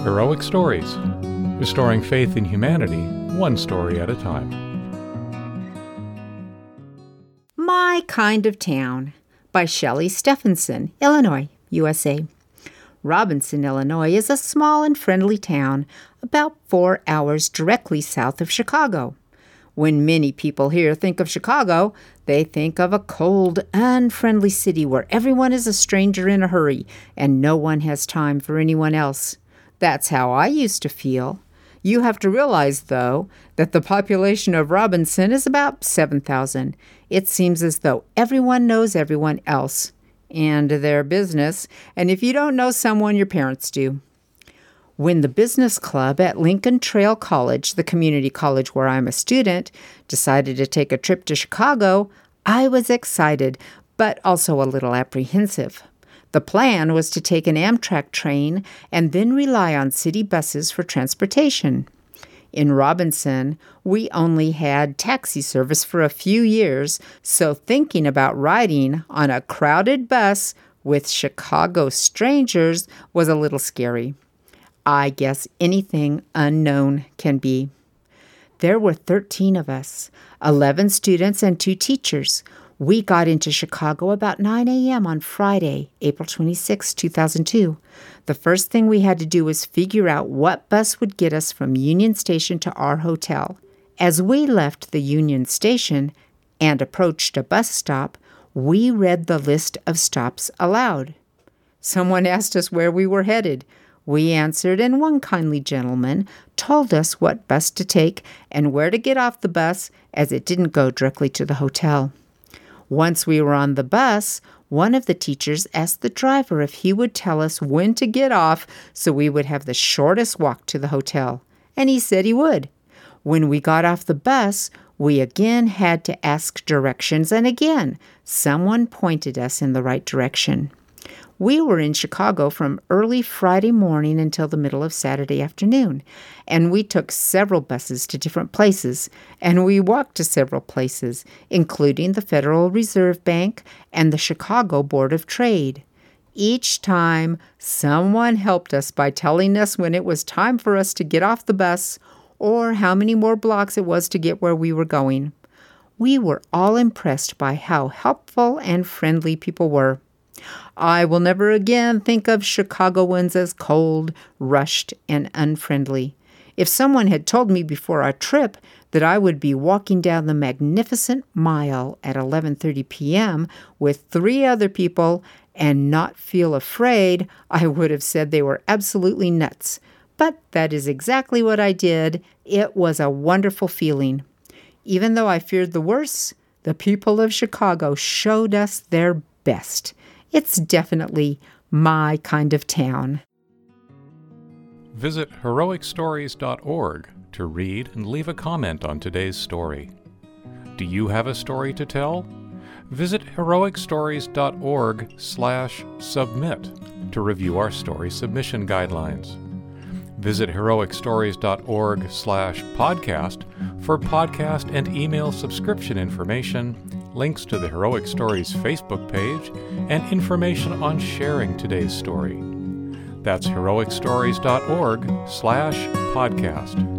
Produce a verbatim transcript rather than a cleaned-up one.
Heroic Stories, restoring faith in humanity, one story at a time. My Kind of Town by Shelley Stephenson, Illinois, U S A. Robinson, Illinois is a small and friendly town about four hours directly south of Chicago. When many people here think of Chicago, they think of a cold, unfriendly city where everyone is a stranger in a hurry and no one has time for anyone else. That's how I used to feel. You have to realize, though, that the population of Robinson is about seven thousand. It seems as though everyone knows everyone else and their business, and if you don't know someone, your parents do. When the business club at Lincoln Trail College, the community college where I'm a student, decided to take a trip to Chicago, I was excited, but also a little apprehensive. The plan was to take an Amtrak train and then rely on city buses for transportation. In Robinson, we only had taxi service for a few years, so thinking about riding on a crowded bus with Chicago strangers was a little scary. I guess anything unknown can be. There were thirteen of us, eleven students and two teachers. We got into Chicago about nine a.m. on Friday, April twenty-sixth, two thousand two. The first thing we had to do was figure out what bus would get us from Union Station to our hotel. As we left the Union Station and approached a bus stop, we read the list of stops aloud. Someone asked us where we were headed. We answered, and one kindly gentleman told us what bus to take and where to get off the bus, as it didn't go directly to the hotel. Once we were on the bus, one of the teachers asked the driver if he would tell us when to get off so we would have the shortest walk to the hotel, and he said he would. When we got off the bus, we again had to ask directions, and again, someone pointed us in the right direction. We were in Chicago from early Friday morning until the middle of Saturday afternoon, and we took several buses to different places, and we walked to several places, including the Federal Reserve Bank and the Chicago Board of Trade. Each time, someone helped us by telling us when it was time for us to get off the bus or how many more blocks it was to get where we were going. We were all impressed by how helpful and friendly people were. I will never again think of Chicagoans as cold, rushed, and unfriendly. If someone had told me before our trip that I would be walking down the magnificent mile at eleven thirty p.m. with three other people and not feel afraid, I would have said they were absolutely nuts. But that is exactly what I did. It was a wonderful feeling. Even though I feared the worst, the people of Chicago showed us their best. It's definitely my kind of town. Visit heroic stories dot org to read and leave a comment on today's story. Do you have a story to tell? Visit heroic stories dot org slash submit to review our story submission guidelines. Visit heroic stories dot org slash podcast for podcast and email subscription information, links to the Heroic Stories Facebook page, and information on sharing today's story. That's heroic stories dot org slash podcast.